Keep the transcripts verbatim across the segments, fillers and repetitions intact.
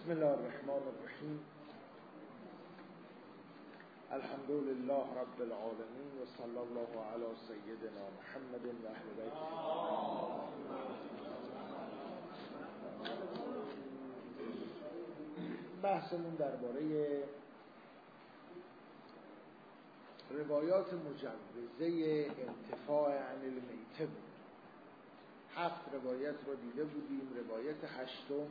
بسم الله الرحمن الرحیم. الحمد لله رب العالمین و صلی الله علی سیدنا محمد و اهل بیته. بحثمون درباره روایات مجوزه انتفاع عن المیته بود. هفت روایت رو دیده بودیم. روایت هشتم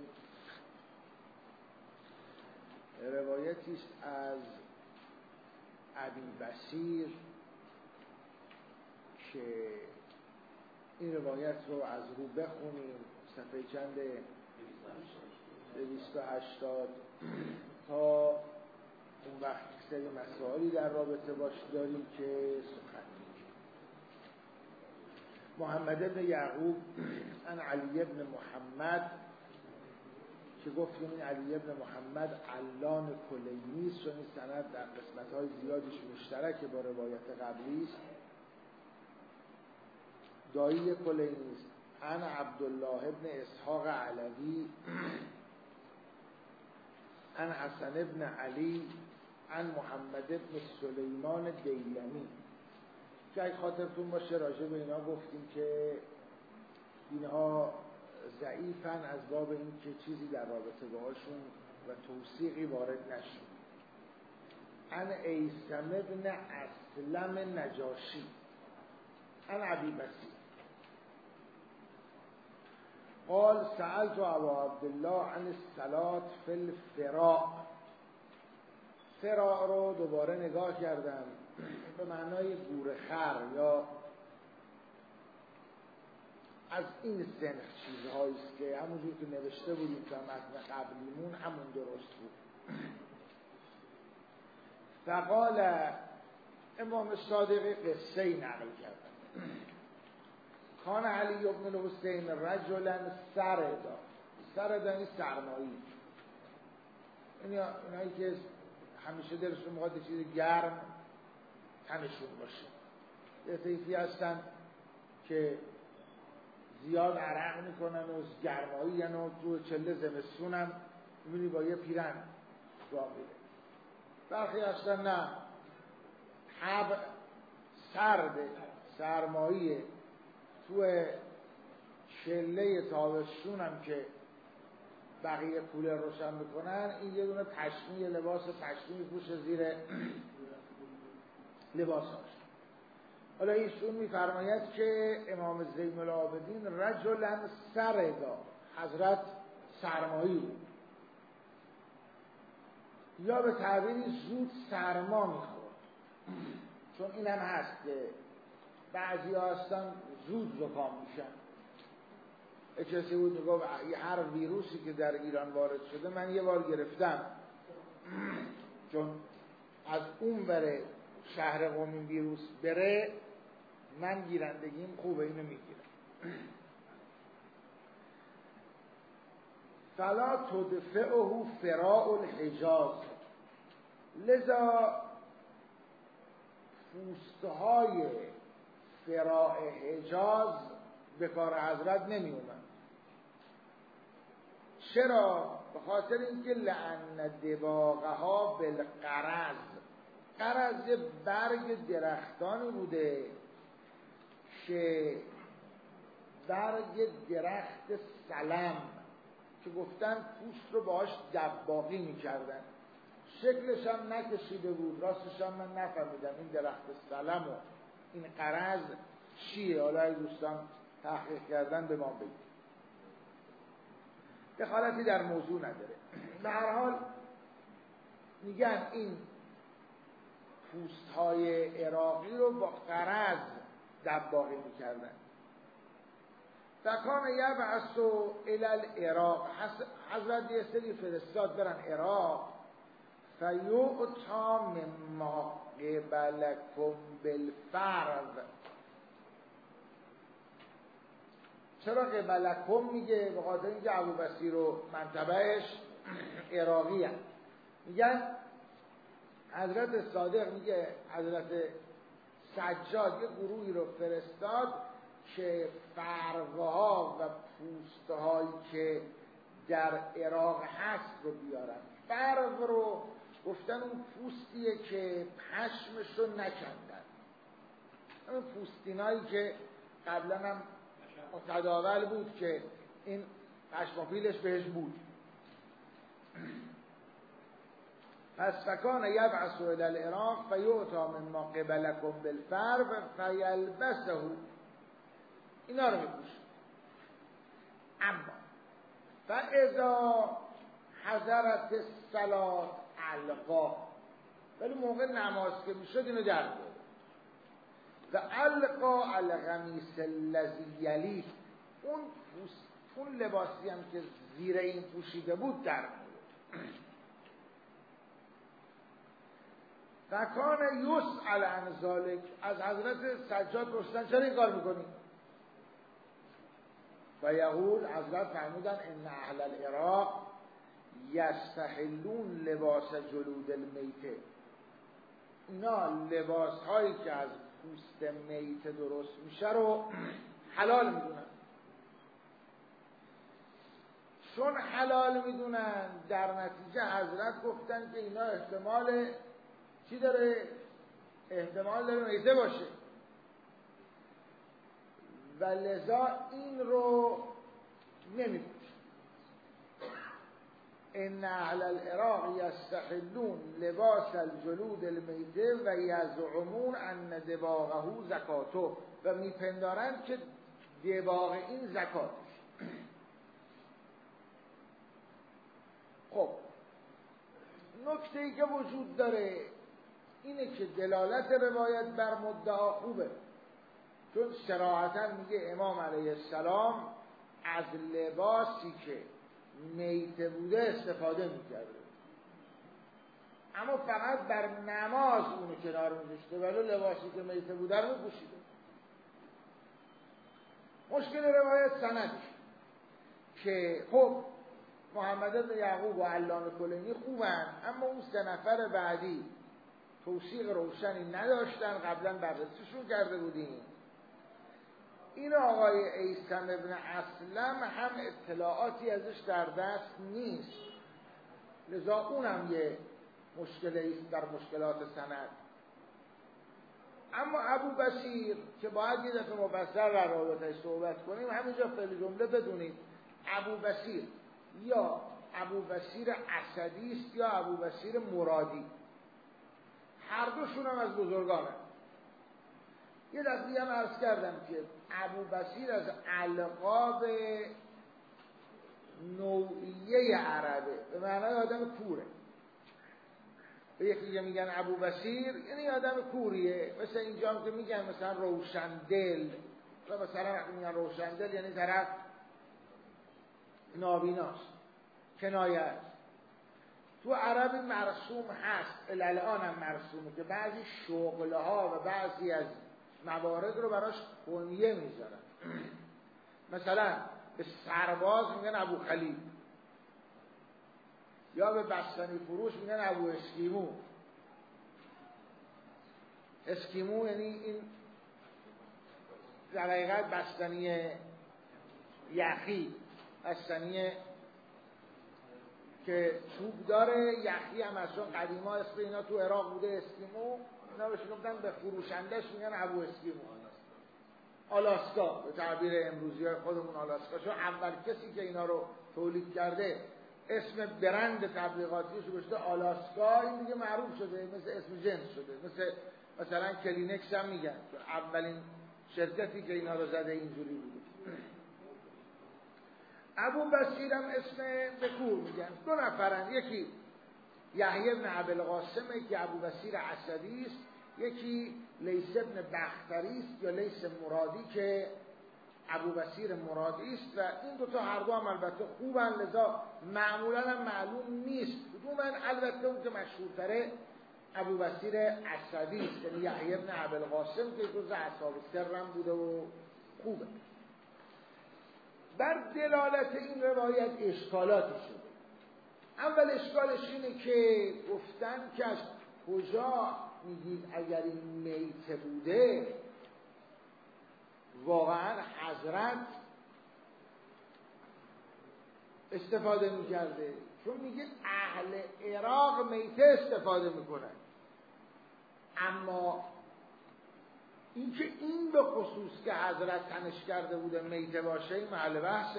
روایتی است از ابی بصیر که این روایت رو از رو بخونیم. صفحه چند؟ دویست و هشتاد. تا اون وقت سری مسائلی در رابطه باش داریم که سخن محمد بن یعقوب عن علی بن محمد که گفتیم این علی بن محمد علان کلینی است، چون این سند در قسمت‌های زیادیش مشترک با روایت قبلی است. دایی کلینی است. عن عبدالله بن اسحاق علوی عن حسن بن علی عن محمد بن سلیمان دیلمی که اگه خاطرتون باشه راجع به اینا گفتیم که اینها ضعیفن از باب این که چیزی در رابطه باهاشون و توثیقی وارد نشد. عن ایثم بن اسلم نجاشی عن ابی بصیر قال سألت ابا عبدالله عن الصلاة فی الفراء. فراء رو دوباره نگاه کردم به معنای گورخر یا از این سنخ چیزهایی است که همونجور که نوشته بودیم در متن قبلیمون همون درست بود. فقال امام صادقی قصه ای نقل کردن. کان علی بن الحسین رجلا سردا. سردا یعنی سرمایی، یعنی اونایی که همیشه دلشون میخواد چیز گرم تنشون باشه. یه طیفی هستن که زیاد عرق میکنن و گرمایی یعنی و تو چله زمستون هم میبینی با یه پیرن راه میره. برخی هستن نه، حب سرده، سرماییه، تو چله تابستون هم که بقیه کولر روشن میکنن این یه دونه پشمی، لباس پشمی پوشه زیر لباساش. حالا ایشون میفرماید که امام زین العابدین رجلا سردا، حضرت سرمایی بود، یا به تعبیری زود سرما میخورد. چون این هم هست که بعضی ها هستن زود زکام میشن. کسی بود میگفت هر ویروسی که در ایران وارد شده من یه بار گرفتم، چون از اون بره شهر قم این ویروس بره من گیرندگیم خوبه، اینو میگیرم. فلا تدفعه فراء الحجاز. لذا پوستهای فراء حجاز به کار حضرت نمی اومد. چرا؟ به خاطر اینکه لأن دباغها بالقرض. قرض یه برگ درختانی بوده که برگ درخت سلم که گفتن پوست رو باهاش دباغی میکردن. شکلش هم نکشیده بود، راستش هم من نفهمیدم این درخت سلم و این قرض چیه. حالا ای دوستان تحقیق کردن به ما بگید. دخالتی در موضوع نداره. به هر حال میگن این پوست های عراقی رو با قرض دباغی میکردن. فکان یبعث الی العراق. حضرت یه سری فرستاد برن عراق. فیؤتا مما قبلکم بالفرض. چرا قبلکم میگه؟ به خاطر اینکه ابو بصیر و منطبهش عراقی هست. میگن حضرت صادق میگه حضرت سجاد یه گروهی رو فرستاد که فرقه ها و پوسته هایی که در عراق هست رو بیارن. فرق رو گفتن اون پوستیه که پشمش رو نکندن، اون پوستینایی که قبلا هم متداول بود که این پشماپیلش بهش بود. پس فکان یبعث الی العراق فیؤتی مما قبلکم بالفرو فیلبسه، اینا رو میپوشه. اما فاذا حضرت الصلاة علقا، ولی موقع نماز که میشد اینو در بیاره. و علقا القمیص الذی یلیه، اون اون لباسی هم که زیر این پوشیده بود در بیاره. و کان یسأل عن ذلک، از حضرت سجاد پرسیدن چرا این کار میکنی؟ و یقول، حضرت فرمودن ان اهل العراق یستحلون لباس جلود المیته، اینا لباس هایی که از پوست میته درست میشه رو حلال میدونن. چون حلال میدونن در نتیجه حضرت گفتن که اینا احتمال چی داره؟ احتمال داره میته باشه و لذا این رو نمیپوشن. ان اهل العراق یستحلون لباس الجلود المیته و یزعمون ان دباغه زکاته، و میپندارند که دباغ این زکاتش. خب نکته ای که وجود داره اینه که دلالت روایت بر مدعا خوبه، چون صراحتاً میگه امام علیه السلام از لباسی که میته بوده استفاده میکرده، اما فقط بر نماز اونو کنار میذاشته، ولی لباسی که میته بوده رو میپوشیده. مشکل روایت سندش که خب محمد بن یعقوب و علامه کلینی خوبن، اما اون سه نفر بعدی توثیق روشنی نداشتن، قبلا بررسیشون کرده بودیم. این آقای ایثم ابن اسلم هم اطلاعاتی ازش در دست نیست، لذا اونم یه مشکلی است در مشکلات سند. اما ابو بصیر که باید یه دفعه مفصل در رابطه‌اش صحبت کنیم، همینجا فعل جمله بدونید ابو بصیر یا ابو بصیر اسدی است یا ابو بصیر مرادی، هر دوشون هم از بزرگانه. یه دفعه هم عرض کردم که ابو بصیر از القاب نوعیه عربه، به معنای آدم کوره. به یکی که میگن ابو بصیر یعنی آدم کوریه، مثل اینجا هم که میگن مثلا روشندل، و مثلا میگن روشندل یعنی طرف نابیناست، کنایه است. تو عربی مرسوم هست، الان هم مرسومه که بعضی شغله ها و بعضی از موارد رو براش کنیه میذارن. مثلا به سرباز میگن ابو خلیل، یا به بستنی فروش میگن ابو اسکیمو. اسکیمو یعنی این در حقیقت بستنی یخی، بستنی که چوب داره، یخی هم از چون قدیما اسم اینا تو عراق بوده اسکیمو، اینا بهش گفتن، به فروشندش میگن ابو اسکیمو. آلاسکا به تعبیر امروزی های خودمون آلاسکا، چون اول کسی که اینا رو تولید کرده اسم برند تبلیغاتیش رو گذاشته آلاسکا، این دیگه معروف شده، مثل اسم جنس شده، مثل مثلا کلینکس هم میگن، اولین شرکتی که اینا رو زده اینجوری بوده. ابو بصیر هم اسم بکور میگن. دو نفرن، یکی یحیی بن ابوالقاسمه که ابو بصیر اسدی است، یکی لیث بن بختری است یا لیث مرادی که ابو بصیر مرادی است، و این دو تا هر دو هم البته خوبن، لذا معمولا هم معلوم نیست کدومن. البته اون که مشهورتره ابو بصیر اسدی است، یعنی یحیی بن ابوالقاسم که جزء اصحاب سرم بوده و خوبه. بر دلالت این روایت اشکالاتی شده. اول اشکالش اینه که گفتن که از کجا میگید اگر این میته بوده، واقعا حضرت استفاده میکرده؟ چون میگه اهل عراق میته استفاده میکنن. اما اینکه این به خصوص که حضرت تنش کرده بوده میته باشه این محل بحثه.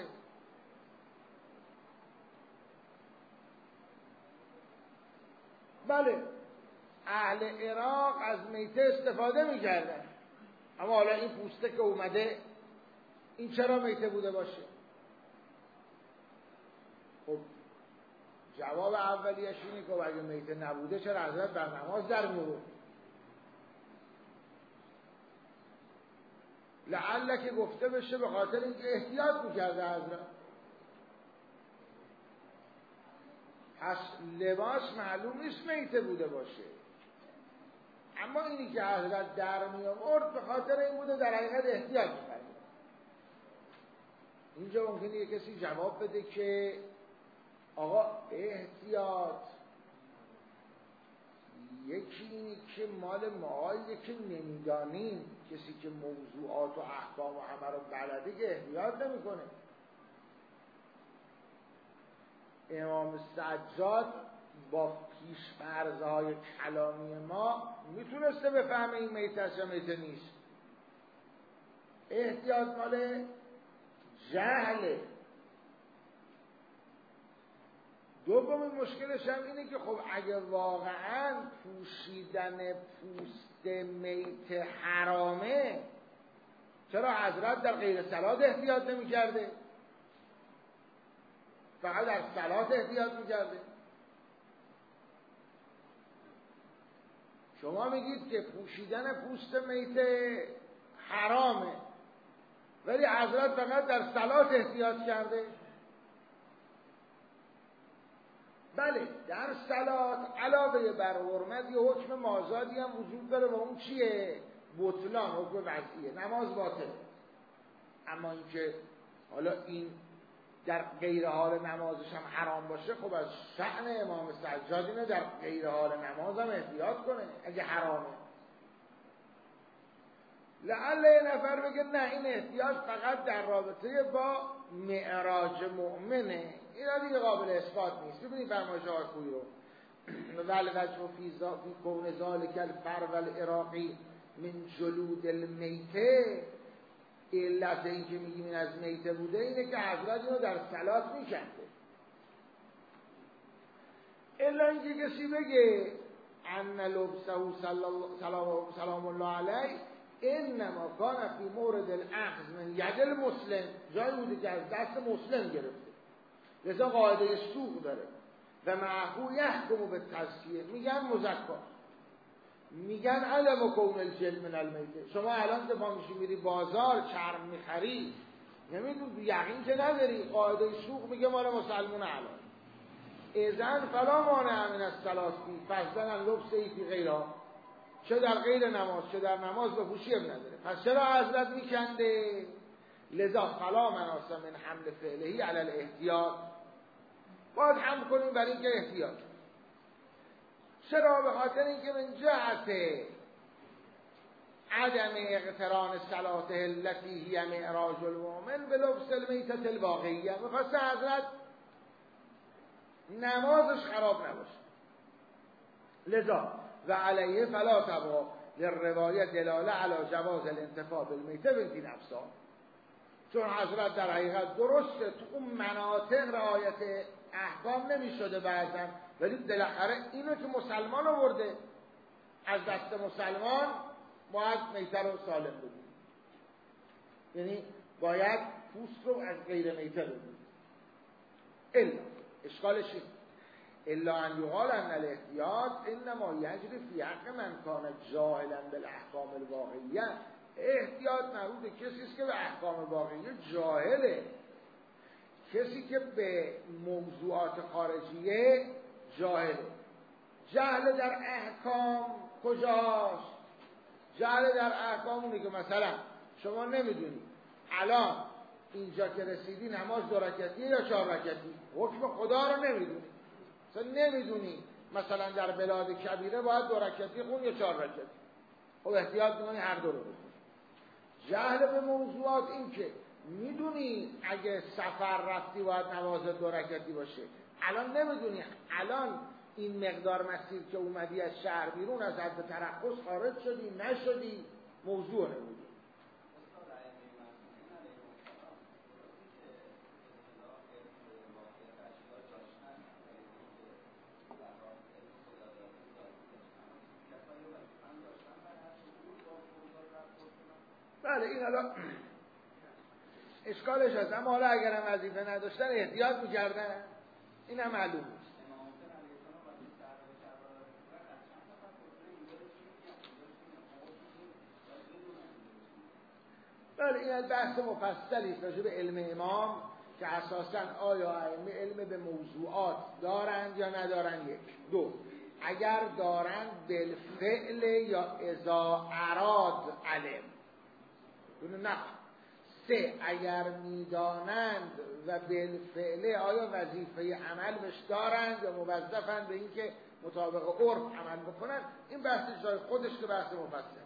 بله اهل عراق از میته استفاده میکردن، اما حالا این پوسته که اومده این چرا میته بوده باشه؟ خب جواب اولیش اینه که اگه میته نبوده چرا حضرت بر نماز در می‌آورد؟ لعل که گفته بشه به خاطر اینکه احتیاط میکرده حضرت. پس لباس معلوم نیست میته بوده باشه، اما اینی که حضرت در می آورد به خاطر این بوده در حقیقت احتیاط میکرده. اینجا ممکنه یه کسی جواب بده که آقا احتیاط یکی اینی که مال ماهایی که نمیدانیم، کسی که موضوعات و احکام و همه رو بلده که احتیاط نمیکنه. امام سجاد با پیش‌فرض‌های کلامی ما میتونسته بفهمه این میت است یا میت نیست. احتیاط مال جهله. دومین مشکلش هم اینه که خب اگه واقعا پوشیدن پوست میت حرامه، چرا حضرت در غیر صلات احتیاط نمی کرده؟ فقط در صلات احتیاط می کرده؟ شما میگید که پوشیدن پوست میت حرامه ولی حضرت فقط در صلات احتیاط کرده؟ بله در صلات علاوه بر حرمت یه حکم مازادی هم وجود داره و اون چیه؟ بطلان، حکم وضعیه، نماز باطله. اما اینکه حالا این در غیر حال نمازش هم حرام باشه، خب از شأن امام سجاد اینه در غیر حال نماز هم احتیاط کنه اگه حرامه. لعل یه نفر بگه نه این احتیاط فقط در رابطه با معراج مؤمنه، اینا دیگه قابل اثبات نیست. ببینید فرمایش آقای خویی رو ول وجه فی کون ذالک الفر والعراقی من جلود المیته، علت این که میگیم این از میته بوده اینه که حضرت اینو در صلات میکنده. الا اینکه کسی بگه ان لبسه سلام الله علیه انما کان فی مورد الاخذ من ید المسلم، جایی بوده که از دست مسلم گرفته، لذا قاعده سوق داره و معهو یحکم به تزکیه، میگن مزکا، میگن علم کون الجلد من المیته. شما الان دفاع میشی میری بازار چرم میخری، نمیدون یقین که نداری، قاعده سوق میگه مال مسلمون الان اذن فلا مانع من الصلاة فی فضلا لبس ای فی غیرها، چه در غیر نماز چه در نماز به پوشی هم نداره. پس چرا حضرت میکنده؟ لذا فلا مناس من حمل فعلهی علی الاحتیاط، باید حمل کنیم برای اینکه احتیاط. چرا؟ به خاطر اینکه من جهت عدم اقتران صلاته التي هی معراج المؤمن به لبس المیتة الواقعیه، میخواست حضرت نمازش خراب نباشه. لذا و علیه فلا تبقى للروایه دلاله علی جواز الانتفاع بالمیته بنتی نفسا، چون حضرت در حقیقت درسته تو اون مناطق رعایت احکام نمی شده بعضا، ولی بالاخره اینو که مسلمان آورده از دست مسلمان باید میته رو سالم بدیم، یعنی باید پوست رو از غیر میته بدیم. الا اشکالش این الا ان یقال ان الاحتیاط انما یجری فی حق من کان جاهلا بالاحکام الواقعیه. احتیاط مربوط کسی است که به احکام واقعیه جاهله، کسی که به موضوعات خارجیه جاهله. جهل در احکام کجاست؟ جهل در احکام اونه که مثلا شما نمیدونی الان اینجا که رسیدی نماز دو رکعتیه یا چهار رکعتی، حکم خدا رو نمیدونی، مثلا نمیدونی مثلا در بلاد کبیره باید دو رکعتی خون یا چهار رکعتی، خب احتیاط میکنی هر دو رو بخون. جهل به موضوعات این که میدونی اگه سفر رفتی باید نماز دو رکعتی باشه، الان نمیدونی. الان این مقدار مسیر که اومدی از شهر بیرون، از حد ترخص خارج شدی نشدی، موضوع نمیدونی. بله این الان اشکالش هست، اما حالا اگرم وظیفه نداشتن احتیاط میکردن، این هم معلوم نیست. بله این بحث مفصلی است راجع به علم امام که اساساً آیا ائمه علم به موضوعات دارند یا ندارند. یک دو اگر دارند بالفعل یا اذا اراد علم دونه نه. سه اگر میدانند و بالفعل آیا وظیفه عمل بهش دارند یا موظفند به این که مطابق عرف عمل بکنند. این بحث جای خودش که بحث مفصل.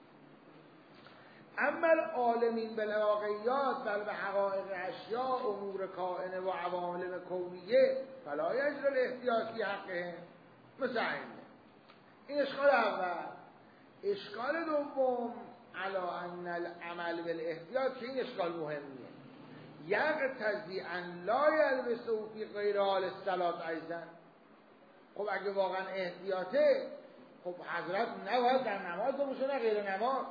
اما العالمین بالواقعیات بل به حقایق اشیاء امور کائنه و عوامل کونیه فلا یجری الاحتیاط فی حقهم مثل اینه. این اشکال اول. اشکال دوم علا ان العمل بالاحتیاط که این اشکال مهمیه. یقتضی ان لا یلبسه فی غیر حال الصلاة ایضا. خب اگه واقعا احتیاطه خب حضرت نباید در نماز باشه نه غیر نماز.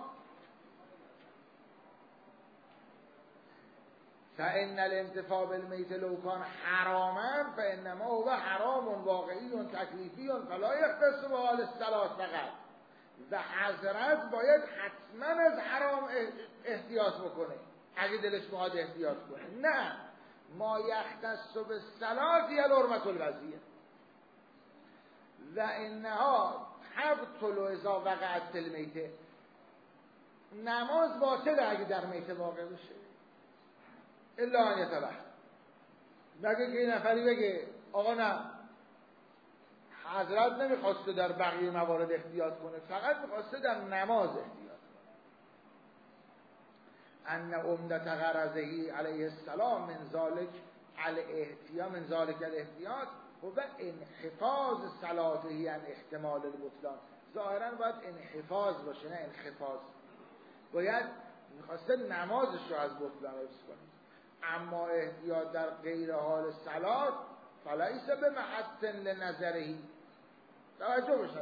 فإن الانتفاع بالمیت لو کان حراما فإنما هو حرام واقعی تکلیفی فلا یختص به حال الصلاة فقط. و حضرت باید حتما از حرام احتیاط بکنه اگه دلش میخواد احتیاط کنه. نه ما یختص بالصلاة هی الحرمة الوضیه و انها تبطل اذا وقعت فی المیت. نماز باطله اگه در میت واقع بشه الا ان یتبه. مگه که این نفری بگه آقا نه حضرت نمیخواسته در بقیه موارد احتیاط کنه، فقط میخواسته در نماز احتیاط کنه. ان عمدة غرضه علیه السلام من ذلک الاحتیاط من ذلک الاحتیاط و انحفاظ صلاته عن احتمال البطلان. ظاهرا باید انحفاظ باشه نه انحفاظ. باید میخواسته نمازش رو از بطلان حفظ کنه. اما احتیاط در غیر حال صلات فلیس به محسن لنظرهی توجه بشه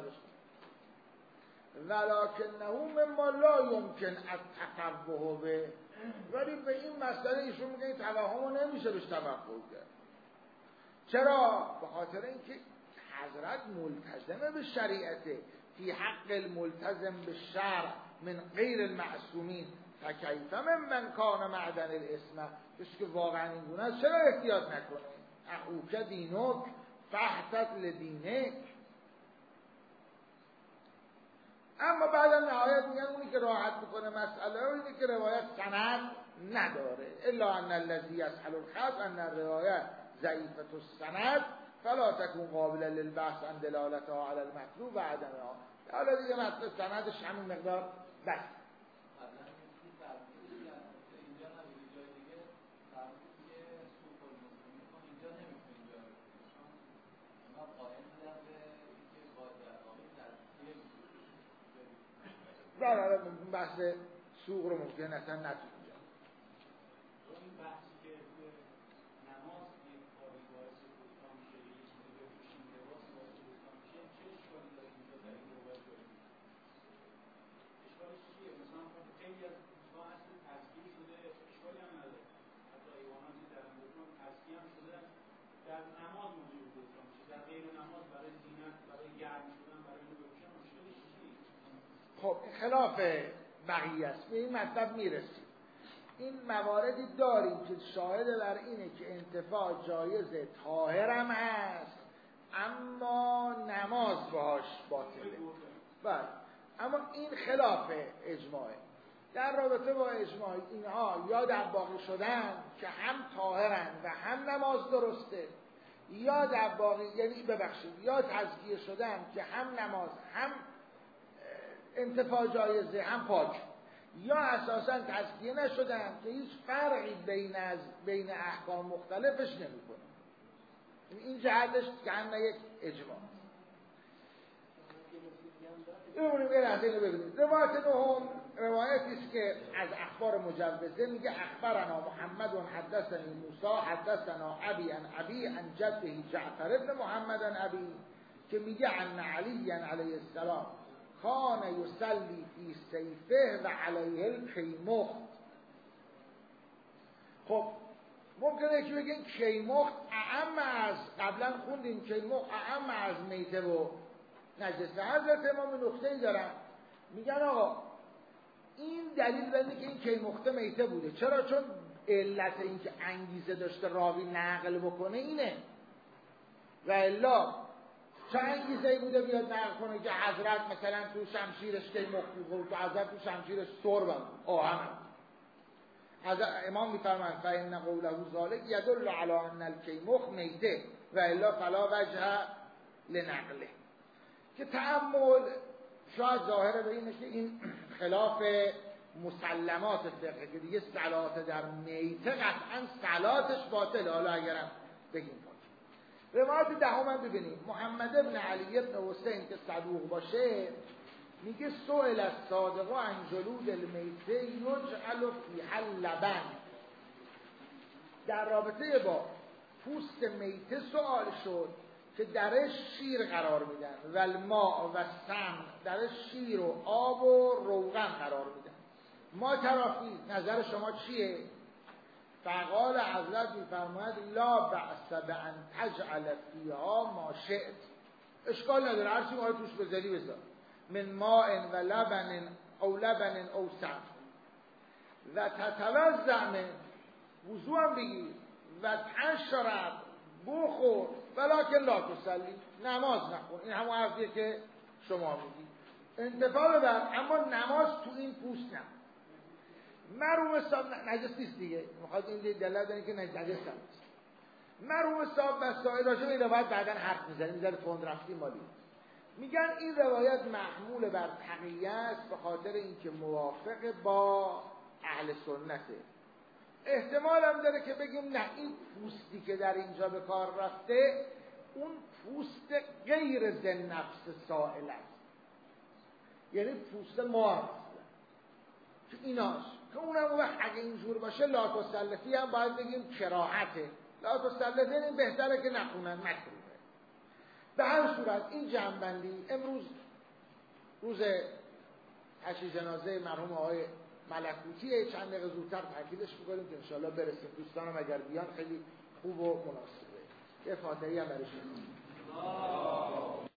ولکنه مما لا یمکن التفوه به. ولی به این مسئله ایشون میگه این توهم نمیشه بهش توقع کرد. چرا؟ به خاطر اینکه حضرت ملتزم به شریعته. فی حق الملتزم به شرع من غیر المعصومین فکیف من من کان معدن الاسم. کسی که واقعا این گونه است چرا احتیاط نکنه؟ اخوک دینک فاحتط لدینک. اما بعدا نهایت میگن اونی که راحت میکنه مسئله و اینی که روایت سند نداره. الا ان الذی یسهل الخط ان الروایت ضعیفة السند فلا تكون قابلا للبحث عن دلالتها على المطلوب و عدمها. حالا دیگه مطلب سندش همین مقدار بس. برای بحث سوق رو ممکن اصلا نتونیم جا. این بحثی که نماز یک کاری باعث بطلان میشه یه چیزی بپوشیم لباس باعث بطلان میشه چه اشکالی داره اینجا در این روایت داریم؟ اشکالش چیه؟ مثلا خیلی از دوستان اصل تزکیه شده اشکالی هم نداره. حتی ایواناتی در بطلان تزکیه هم شده در نماز موجود بطلان میشه. در غیر نماز برای زینت برای گرم شدن برای اینو بپوشن مشکلش چیه؟ خب خلاف بقیه است. به این مطلب میرسیم. این مواردی داریم که شاهد بر اینه که انتفاع جایزه طاهرم هست اما نماز باهاش باطله. بله اما این خلاف اجماعه. در رابطه با اجماع اینها یا دباغی شدن که هم طاهرن و هم نماز درسته، یا دباغی یعنی ببخشید یا تزکیه شدن که هم نماز هم انتفاع جایزه هم پاک، یا اساسا تزکیه نشدن که هیچ فرقی بین از بین احکام مختلفش نمیکنه. این جهتش که یک اجماع. ببینیم این از اینو ببینیم. روایت نهم روایتی است که از اخبار مجوزه میگه اخبرنا محمد حدثنی موسی حدثنا ابی عن ابی عن جده جعفر ابن محمد عن ابی که میگه عن علی علیه السلام کان یصلی فی سیفه و علیه الکیمخت. خب ممکنه که بگین کیمخت اعم از قبلا خوندیم کیمخت اعم از میته و نجسه. حضرت امام نکته‌ای دارن میگن آقا این دلیل بر اینه که این کیمخته میته بوده. چرا؟ چون علت این که انگیزه داشته راوی نقل بکنه اینه و الا چه انگیزه‌ای بوده بیاد نقل کنه که حضرت مثلا تو شمشیرش کیمختی بود، تو حضرت تو شمشیرش سرب آهن. حضرت امام میفرمایند فإن قوله ذلک یدل علی ان الکیمخ میته و الا فلا وجه لنقله. که تأمل شاید ظاهره به اینه که این خلاف مسلمات فقه که دیگه صلات در میته قطعا صلاتش باطله. حالا اگرم بگیم باشه. روایت دهم هم ببینیم. محمد ابن علی ابن حسین که صدوق باشه میگه سئل الصادق عن جلود المیته یجعل فیها اللبن. در رابطه با پوست میته سوال شد که درش شیر قرار میدن و الماء و سم، درش شیر و آب و روغن قرار میدن. ما ترافی نظر شما چیه؟ فقال حضرت میفرماید لا بأس بأن تجعل فیها ما شئت. اشکال نداره هر چی ما توش بذاری بذار. من ماء و لبن او لبن او سم و تتوضأ من، وضو هم بگیر و تشرب بخور ولکن لا تصلی، نماز نخون. این همون حرفیه که شما میگید. انتفاع ببر اما نماز تو این پوست نه. مرحوم صاحب نجس نیست دیگه، میخواد این دلیل داره که نجس نیست. مرحوم صاحب مسائل راجع به این روایت بعداً حرف میزنه، میذاره تند رفتی مالی. میگن این روایت محمول بر تقیه است به خاطر اینکه موافق با اهل سنته. احتمال هم داره که بگیم نه این پوستی که در اینجا به کار رفته اون پوست غیر ذی نفس سائل است، یعنی پوست مار که ایناش که اونم وقت اگه اینجور باشه لا تسلفی هم باید بگیم کراهته. لا تسلفی این بهتره که نخونن، مکروه. به هر صورت این جنبندی امروز روز تشییع جنازه مرحوم آقای ملکوتیه. چند دقیقه زودتر تاکیدش می‌کنیم که انشالله برسیم. دوستانم اگر بیان خیلی خوب و مناسبه. یه فاتحه‌ای هم برشون